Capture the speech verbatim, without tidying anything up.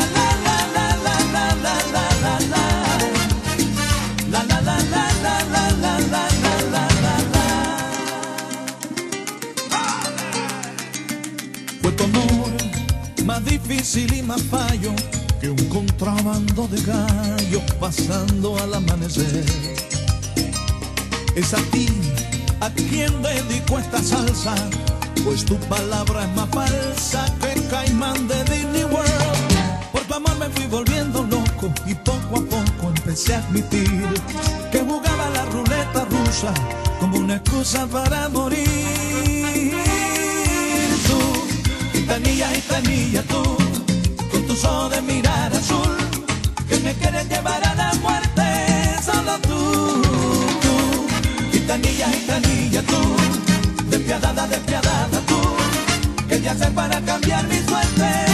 Fue tu amor más difícil y más fallo que un contrabando de gallos pasando al amanecer. Es a ti a quien dedico esta salsa, pues tu palabra es más falsa que Caimán de Disney World. Por tu amor me fui volviendo loco y poco a poco empecé a admitir que jugaba la ruleta rusa como una excusa para morir. Tú, gitanilla, gitanilla, tú, con tus ojos de mirar azul, que me quieres llevar a la muerte, solo tú. Tú, gitanilla, gitanilla, tú, despiadada, despiadada tú, ¿qué te haces para cambiar mi suerte?